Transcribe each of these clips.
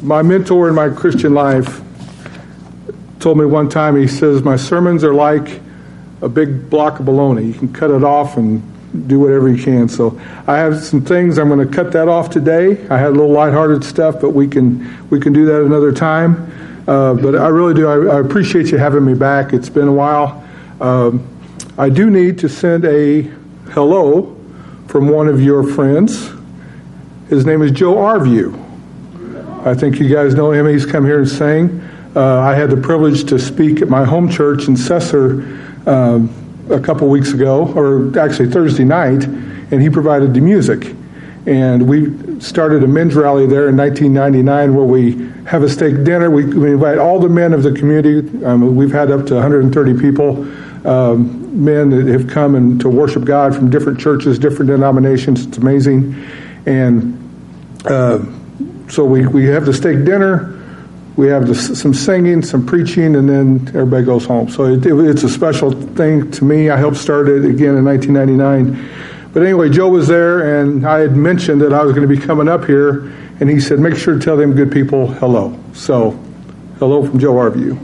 My mentor in my Christian life told me one time, he says, my sermons are like a big block of bologna. You can cut it off and do whatever you can. So I have some things. I'm going to cut that off today. I had a little lighthearted stuff, but we can do that another time. But I really do. I appreciate you having me back. It's been a while. I do need to send a hello from one of your friends. His name is Joe Arview. I think you guys know him. He's come here and sang. I had the privilege to speak at my home church in Cesar a couple weeks ago, or actually Thursday night, and he provided the music. And we started a men's rally there in 1999 where we have a steak dinner. We invite all the men of the community. We've had up to 130 people, men that have come and to worship God from different churches, different denominations. It's amazing. And so we have the steak dinner. We have some singing, some preaching, and then everybody goes home. So it's a special thing to me. I helped start it again in 1999. But anyway, Joe was there, and I had mentioned that I was going to be coming up here, and he said, make sure to tell them good people hello. So, hello from Joe Arview.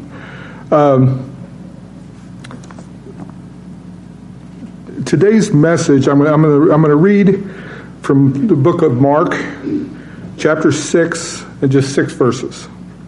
Today's message, I'm going to read from the book of Mark, chapter 6, and just 6 verses.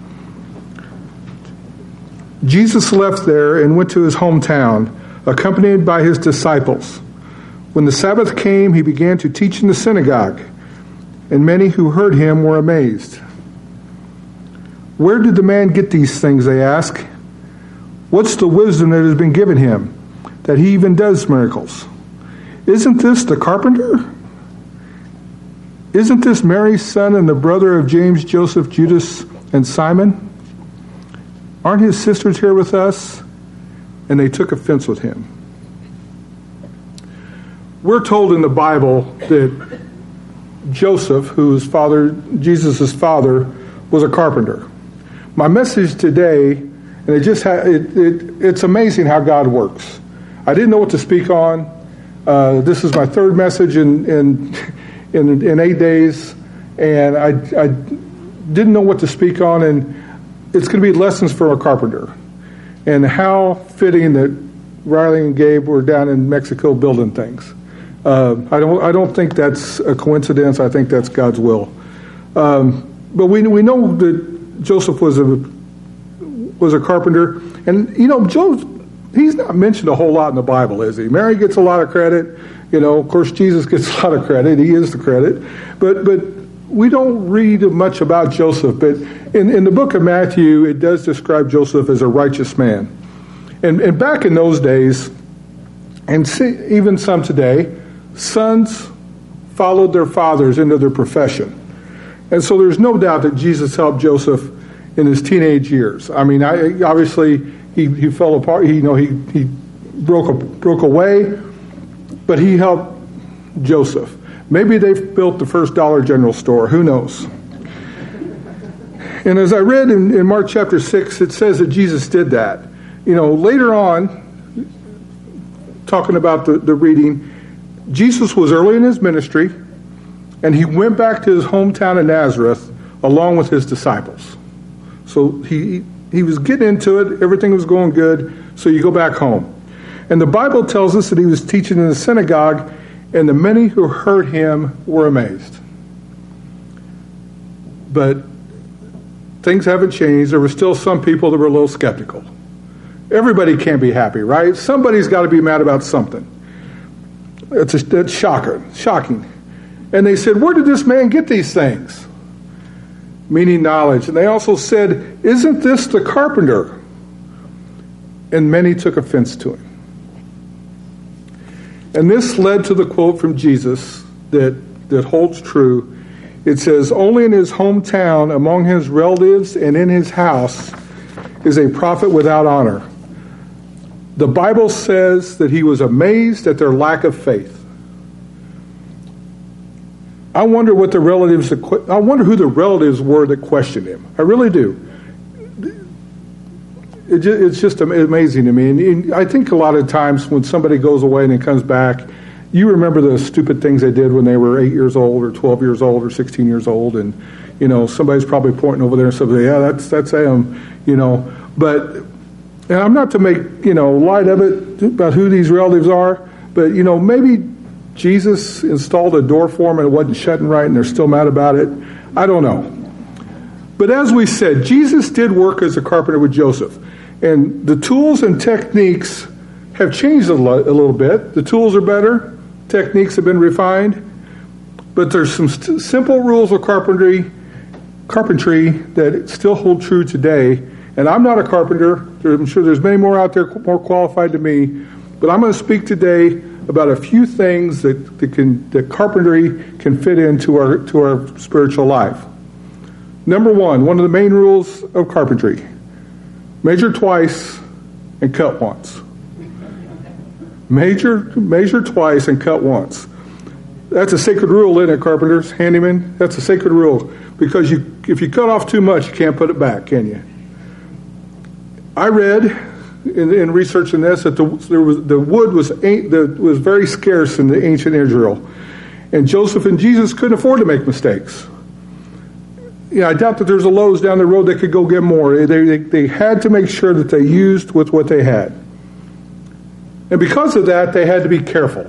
Jesus left there and went to his hometown, accompanied by his disciples. When the Sabbath came, he began to teach in the synagogue, and many who heard him were amazed. Where did the man get these things, they asked? What's the wisdom that has been given him, that he even does miracles? Isn't this the carpenter? Isn't this Mary's son and the brother of James, Joseph, Judas, and Simon? Aren't his sisters here with us? And they took offense with him. We're told in the Bible that Joseph, whose father, Jesus' father, was a carpenter. My message today, and it's amazing how God works. I didn't know what to speak on. This is my third message in 8 days, and I didn't know what to speak on, and it's going to be lessons for a carpenter. And how fitting that Riley and Gabe were down in Mexico building things. I don't think that's a coincidence. I think that's God's will. But we know that Joseph was a carpenter, and he's not mentioned a whole lot in the Bible, is he? Mary gets a lot of credit. Of course, Jesus gets a lot of credit. He is the credit, but we don't read much about Joseph. But in the book of Matthew, it does describe Joseph as a righteous man, and back in those days, and even some today, sons followed their fathers into their profession. And so there's no doubt that Jesus helped Joseph in his teenage years. I mean, obviously he fell apart. He broke away, but he helped Joseph. Maybe they built the first Dollar General store. Who knows? And as I read in Mark chapter 6, it says that Jesus did that. Later on, talking about the reading, Jesus was early in his ministry, and he went back to his hometown of Nazareth along with his disciples. So he was getting into it. Everything was going good. So you go back home. And the Bible tells us that he was teaching in the synagogue, and the many who heard him were amazed. But things haven't changed. There were still some people that were a little skeptical. Everybody can't be happy, right? Somebody's got to be mad about something. It's shocking. And they said, where did this man get these things? Meaning knowledge. And they also said, isn't this the carpenter? And many took offense to him. And this led to the quote from Jesus that holds true. It says, only in his hometown, among his relatives, and in his house is a prophet without honor. The Bible says that he was amazed at their lack of faith. I wonder who the relatives were that questioned him. I really do. It's just amazing to me. And I think a lot of times when somebody goes away and then comes back, You remember the stupid things they did when they were 8 years old or 12 years old or 16 years old, and somebody's probably pointing over there and saying, yeah, that's them, But, and I'm not to make, light of it about who these relatives are, but, maybe Jesus installed a door for them and it wasn't shutting right and they're still mad about it. I don't know. But as we said, Jesus did work as a carpenter with Joseph. And the tools and techniques have changed a little bit. The tools are better. Techniques have been refined. But there's some simple rules of carpentry that still hold true today. And I'm not a carpenter. I'm sure there's many more out there more qualified than me. But I'm going to speak today about a few things that carpentry can fit into our spiritual life. Number one of the main rules of carpentry: measure twice and cut once. Measure twice and cut once. That's a sacred rule, isn't it, carpenters, handymen? That's a sacred rule, because if you cut off too much, you can't put it back, can you? I read in researching this that the wood was very scarce in the ancient Israel, and Joseph and Jesus couldn't afford to make mistakes. I doubt that there's a Lowe's down the road that could go get more. They had to make sure that they used with what they had, and because of that, they had to be careful.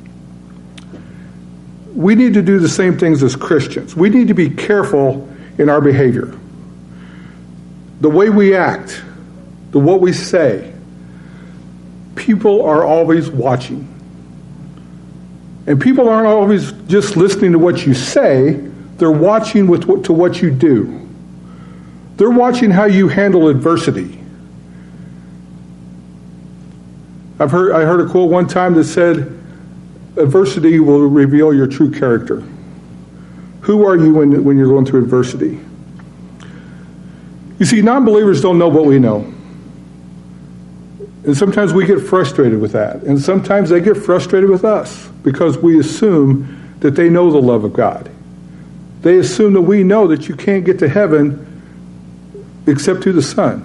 We need to do the same things as Christians. We need to be careful in our behavior, the way we act, what we say. People are always watching. And people aren't always just listening to what you say. They're watching to what you do. They're watching how you handle adversity. I heard a quote one time that said, adversity will reveal your true character. Who are you when you're going through adversity? You see, non-believers don't know what we know. And sometimes we get frustrated with that. And sometimes they get frustrated with us because we assume that they know the love of God. They assume that we know that you can't get to heaven except through the Son.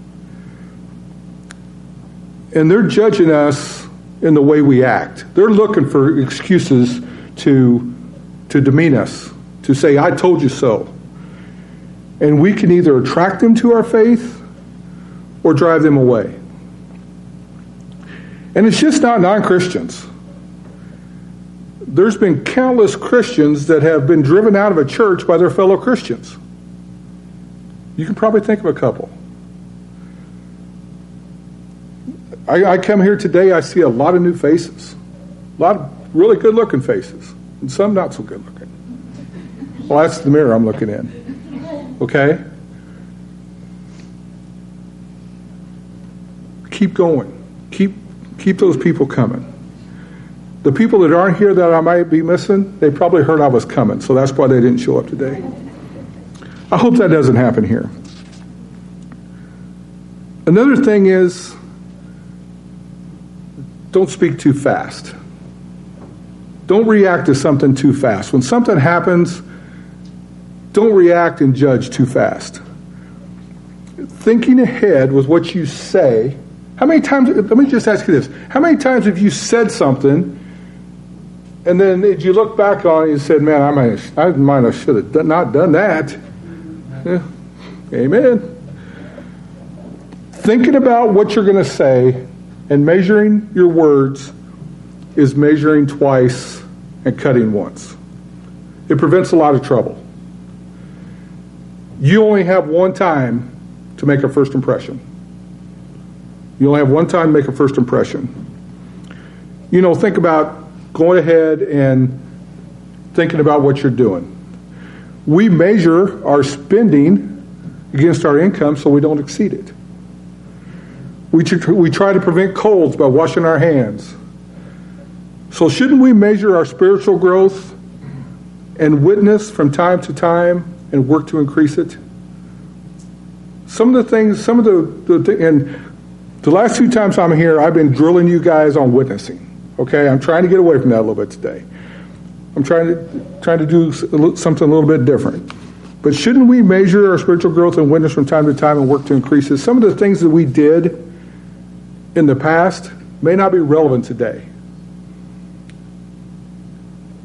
And they're judging us in the way we act. They're looking for excuses to demean us, to say, I told you so. And we can either attract them to our faith or drive them away. And it's just not non-Christians. There's been countless Christians that have been driven out of a church by their fellow Christians. You can probably think of a couple. I come here today, I see a lot of new faces. A lot of really good-looking faces. And some not so good-looking. Well, that's the mirror I'm looking in. Okay? Keep going. Keep those people coming. The people that aren't here that I might be missing, they probably heard I was coming, so that's why they didn't show up today. I hope that doesn't happen here. Another thing is, don't speak too fast. Don't react to something too fast. When something happens, don't react and judge too fast. Thinking ahead with what you say. How many times, let me just ask you this. How many times have you said something and then you look back on it and said, man, I might have should have not done that. Yeah. Amen. Thinking about what you're going to say and measuring your words is measuring twice and cutting once. It prevents a lot of trouble. You only have one time to make a first impression. You only have one time to make a first impression. Think about going ahead and thinking about what you're doing. We measure our spending against our income so we don't exceed it. We try to prevent colds by washing our hands. So shouldn't we measure our spiritual growth and witness from time to time and work to increase it? And the last 2 times I'm here, I've been drilling you guys on witnessing. Okay, I'm trying to get away from that a little bit today. I'm trying to do something a little bit different. But shouldn't we measure our spiritual growth and witness from time to time and work to increase it? Some of the things that we did in the past may not be relevant today.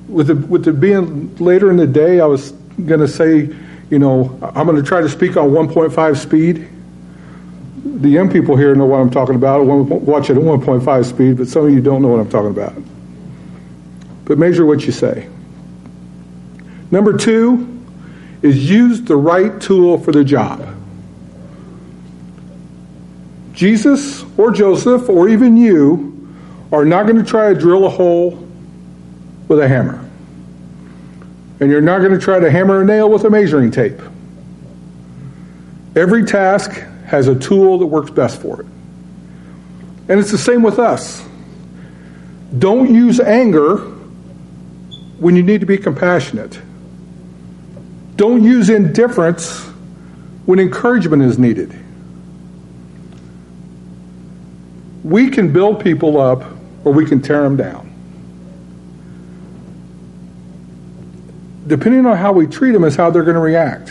with it being later in the day, I was going to say, I'm going to try to speak on 1.5 speed. The young people here know what I'm talking about. I want to watch it at 1.5 speed, but some of you don't know what I'm talking about. But measure what you say. Number 2 is use the right tool for the job. Jesus or Joseph or even you are not going to try to drill a hole with a hammer. And you're not going to try to hammer a nail with a measuring tape. Every task has a tool that works best for it. And it's the same with us. Don't use anger when you need to be compassionate. Don't use indifference when encouragement is needed. We can build people up or we can tear them down. Depending on how we treat them is how they're going to react.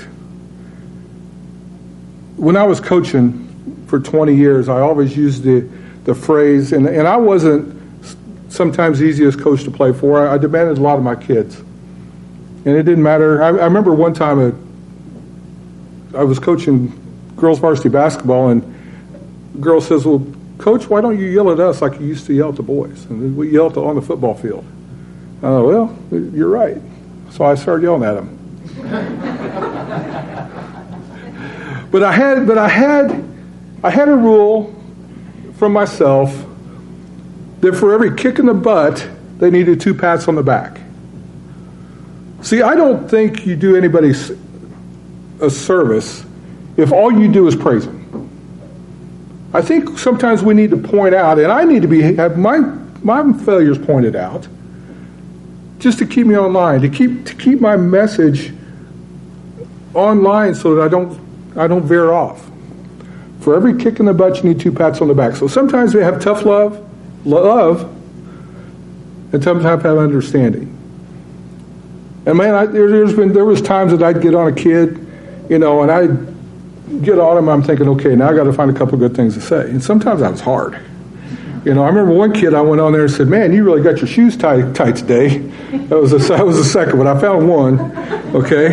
When I was coaching for 20 years, I always used the phrase, and I wasn't sometimes the easiest coach to play for. I demanded a lot of my kids. And it didn't matter. I remember one time I was coaching girls varsity basketball, and the girl says, well, Coach, why don't you yell at us like you used to yell at the boys? And we yelled on the football field. Well, you're right. So I started yelling at them. But I had a rule from myself that for every kick in the butt, they needed 2 pats on the back. See, I don't think you do anybody a service if all you do is praise them. I think sometimes we need to point out, and I need to have my failures pointed out, just to keep me online, to keep my message online so that I don't veer off. For every kick in the butt, you need 2 pats on the back. So sometimes we have tough love, and sometimes have understanding. And man, there was times that I'd get on a kid, and I'd get on him. I'm thinking, okay, now I got to find a couple of good things to say. And sometimes that was hard. I remember one kid I went on there and said, "Man, you really got your shoes tight today." That was the second one. I found one. Okay.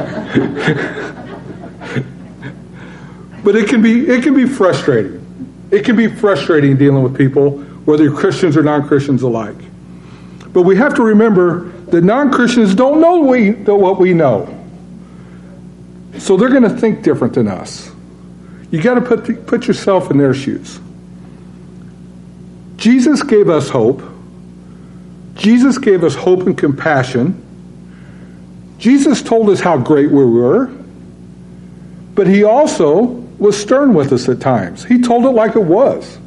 But it can be frustrating. It can be frustrating dealing with people, whether you're Christians or non-Christians alike. But we have to remember that non-Christians don't know what we know. So they're going to think different than us. You got to put yourself in their shoes. Jesus gave us hope. Jesus gave us hope and compassion. Jesus told us how great we were. But he also was stern with us at times. He told it like it was.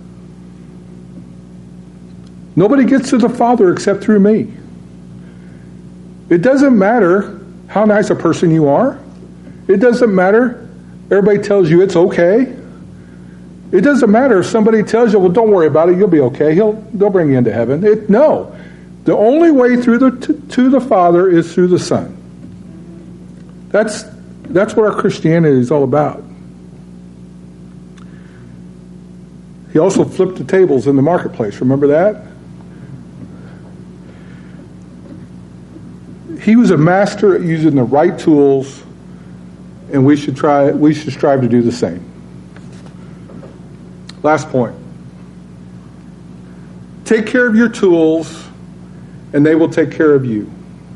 Nobody gets to the Father except through me. It doesn't matter how nice a person you are. It doesn't matter. Everybody tells you it's okay. It doesn't matter if somebody tells you, well, don't worry about it, you'll be okay. They'll bring you into heaven. No. The only way through to the Father is through the Son. That's what our Christianity is all about. He also flipped the tables in the marketplace. Remember that? He was a master at using the right tools, and we should strive to do the same. Last point. Take care of your tools, and they will take care of you.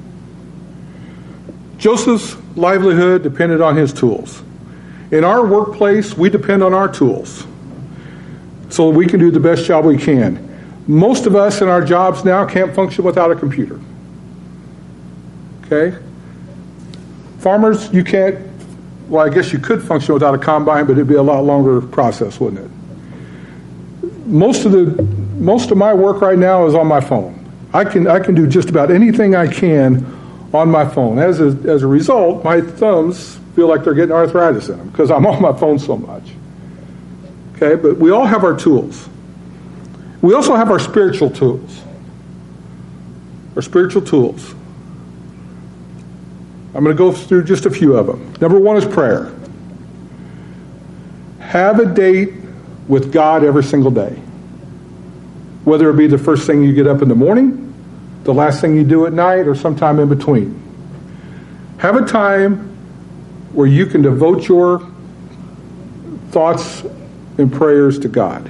Joseph's livelihood depended on his tools. In our workplace, we depend on our tools so we can do the best job we can. Most of us in our jobs now can't function without a computer. Okay? Farmers, you can't, well, I guess you could function without a combine, but it'd be a lot longer process, wouldn't it? Most of my work right now is on my phone. I can do just about anything I can on my phone. As a result, my thumbs feel like they're getting arthritis in them because I'm on my phone so much. Okay, but we all have our tools. We also have our spiritual tools. Our spiritual tools. I'm going to go through just a few of them. Number 1 is prayer. Have a date with God every single day. Whether it be the first thing you get up in the morning, the last thing you do at night, or sometime in between. Have a time where you can devote your thoughts and prayers to God.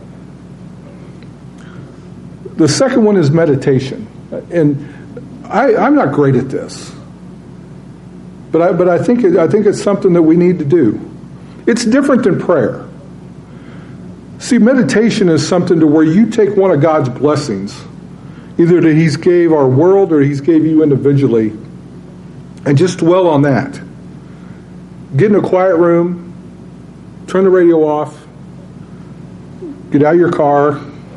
The second one is meditation. And I'm not great at this. But I think it's something that we need to do. It's different than prayer. See, meditation is something to where you take one of God's blessings, either that He's gave our world or He's gave you individually, and just dwell on that. Get in a quiet room, turn the radio off, get out of your car,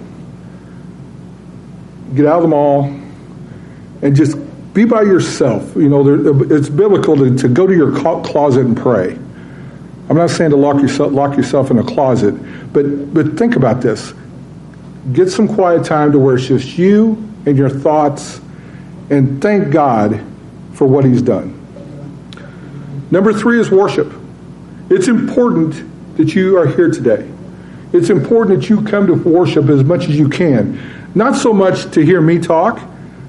get out of the mall, and just be by yourself. You know, it's biblical to go to your closet and pray. I'm not saying to lock yourself in a closet, but think about this. Get some quiet time to where it's just you and your thoughts, and thank God for what He's done. Number 3 is worship. It's important that you are here today. It's important that you come to worship as much as you can. Not so much to hear me talk,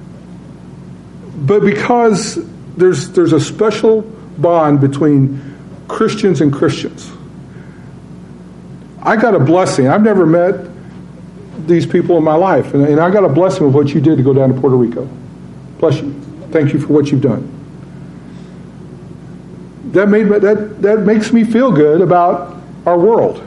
but because there's a special bond between Christians and Christians. I got a blessing. I've never met these people in my life, and I got a blessing of what you did to go down to Puerto Rico. Bless you. Thank you for what you've done. That makes me feel good about our world.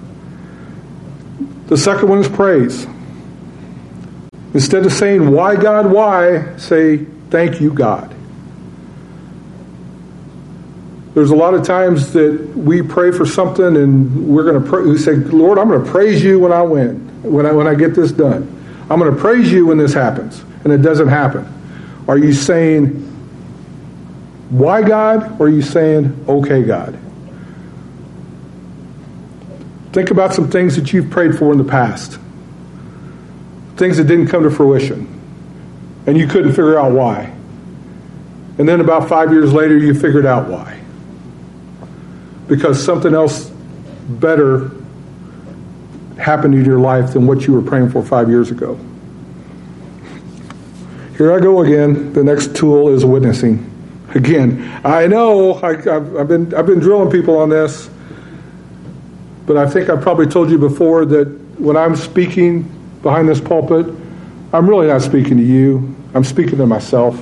The second one is praise. Instead of saying, "Why, God, why?" say, "Thank you, God." There's a lot of times that we pray for something and we say, "Lord, I'm going to praise you when I win, when I get this done. I'm going to praise you when this happens," and it doesn't happen. Are you saying, "Why, God?" or are you saying, "Okay, God"? Think about some things that you've prayed for in the past. Things that didn't come to fruition. And you couldn't figure out why. And then about 5 years later, you figured out why. Because something else better happened in your life than what you were praying for 5 years ago. Here I go again. The next tool is witnessing. Again, I know I've been drilling people on this, but I think I probably told you before that when I'm speaking behind this pulpit, I'm really not speaking to you. I'm speaking to myself.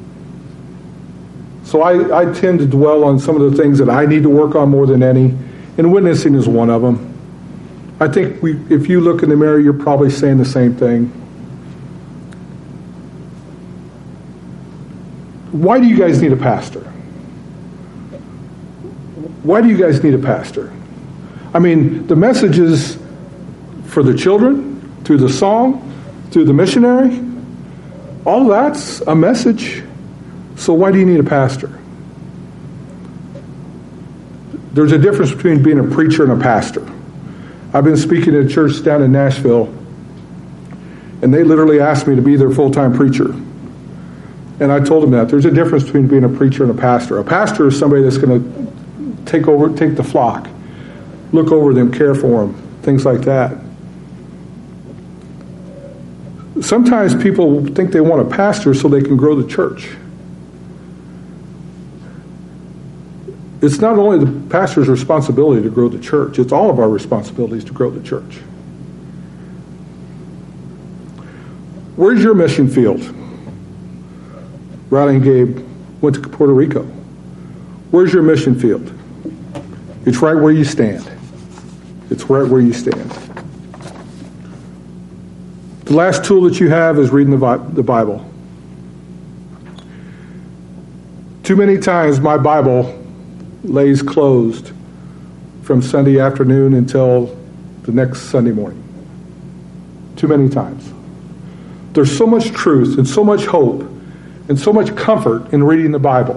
So I tend to dwell on some of the things that I need to work on more than any, and witnessing is one of them. I think if you look in the mirror, you're probably saying the same thing. Why do you guys need a pastor? Why do you guys need a pastor? I mean, the messages for the children, through the song, through the missionary, all that's a message. So why do you need a pastor? There's a difference between being a preacher and a pastor. I've been speaking at a church down in Nashville, and they literally asked me to be their full-time preacher. And I told them that. There's a difference between being a preacher and a pastor. A pastor is somebody that's going to take the flock, look over them, care for them, things like that. Sometimes people think they want a pastor so they can grow the church. It's not only the pastor's responsibility to grow the church, it's all of our responsibilities to grow the church. Where's your mission field? Riley and Gabe went to Puerto Rico. Where's your mission field? It's right where you stand. It's right where you stand. The last tool that you have is reading the Bible. Too many times my Bible lays closed from Sunday afternoon until the next Sunday morning. Too many times. There's so much truth and so much hope and so much comfort in reading the Bible.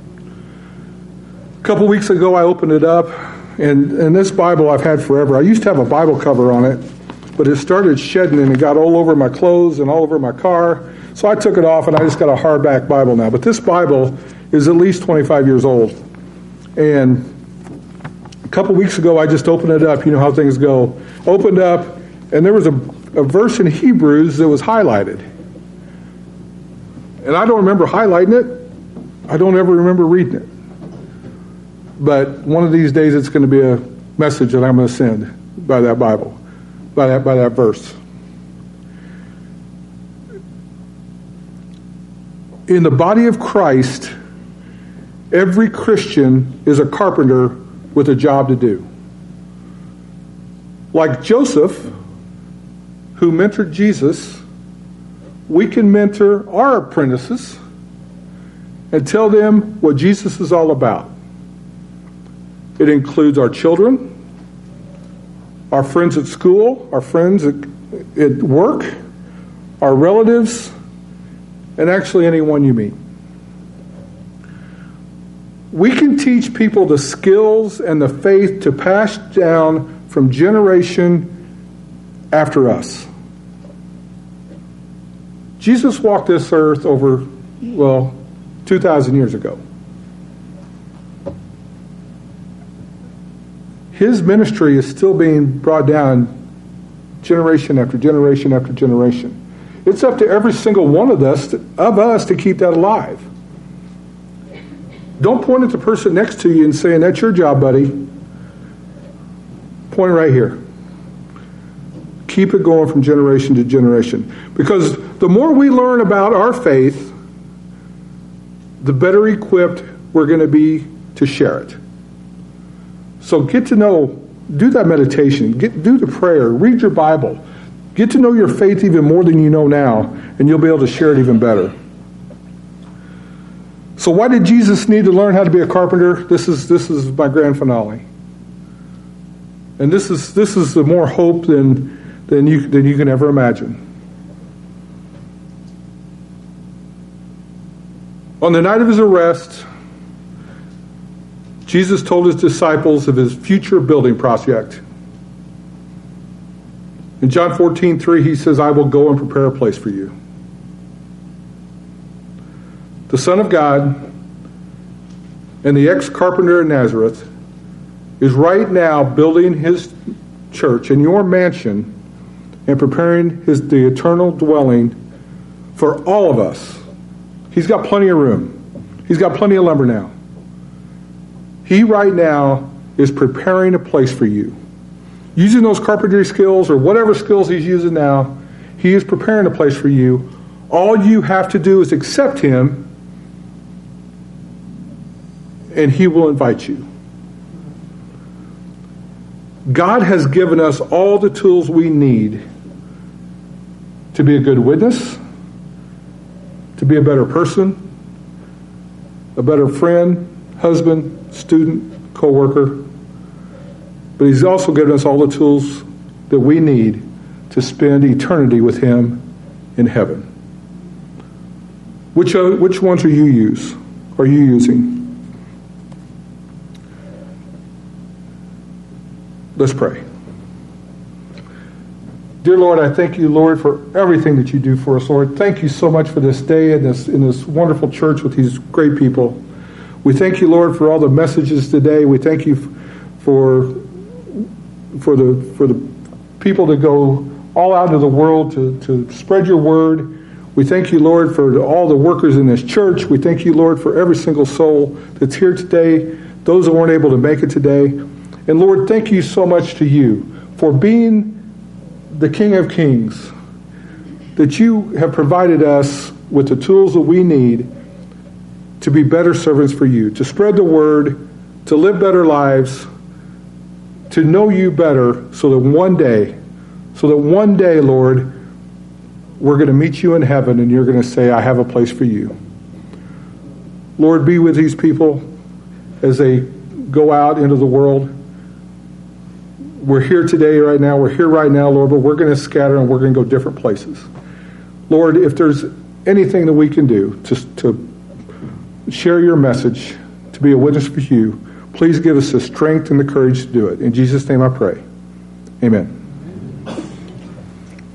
A couple weeks ago I opened it up, and this Bible I've had forever. I used to have a Bible cover on it, but it started shedding and it got all over my clothes and all over my car. So I took it off and I just got a hardback Bible now. But this Bible is at least 25 years old. And a couple weeks ago I just opened it up. You know how things go. Opened up, and there was a verse in Hebrews that was highlighted. And I don't remember highlighting it. I don't ever remember reading it. But one of these days it's going to be a message that I'm going to send by that Bible, by that verse. In the body of Christ, every Christian is a carpenter with a job to do. Like Joseph, who mentored Jesus, we can mentor our apprentices and tell them what Jesus is all about. It includes our children, our friends at school, our friends at work, our relatives, and actually anyone you meet. We can teach people the skills and the faith to pass down from generation after us. Jesus walked this earth over, 2,000 years ago. His ministry is still being brought down generation after generation after generation. It's up to every single one of us to keep that alive. Don't point at the person next to you and saying, that's your job, buddy. Point right here. Keep it going from generation to generation. Because the more we learn about our faith, the better equipped we're going to be to share it. So get to know, do that meditation, do the prayer, read your Bible. Get to know your faith even more than you know now, and you'll be able to share it even better. So why did Jesus need to learn how to be a carpenter? This is my grand finale. And this is the more hope than you can ever imagine. On the night of his arrest, Jesus told his disciples of his future building project. In John 14:3, he says, I will go and prepare a place for you. The Son of God and the ex-carpenter in Nazareth is right now building his church in your mansion and preparing the eternal dwelling for all of us. He's got plenty of room. He's got plenty of lumber now. He right now is preparing a place for you. Using those carpentry skills or whatever skills he's using now, he is preparing a place for you. All you have to do is accept him, and he will invite you. God has given us all the tools we need to be a good witness, to be a better person, a better friend, husband, student, co-worker. But he's also given us all the tools that we need to spend eternity with him in heaven. Which ones are you using? Let's pray. Dear Lord, I thank you, Lord, for everything that you do for us, Lord. Thank you so much for this day in this wonderful church with these great people. We thank you, Lord, for all the messages today. We thank you for the people that go all out into the world to spread your word. We thank you, Lord, for all the workers in this church. We thank you, Lord, for every single soul that's here today, those that weren't able to make it today. And Lord, thank you so much to you for being the King of Kings, that you have provided us with the tools that we need to be better servants for you, to spread the word, to live better lives, to know you better, so that one day, Lord, we're going to meet you in heaven and you're going to say, I have a place for you. Lord, be with these people as they go out into the world. We're here today, right now. We're here right now, Lord, but we're going to scatter and we're going to go different places. Lord, if there's anything that we can do to share your message, to be a witness for you, please give us the strength and the courage to do it. In Jesus' name I pray. Amen.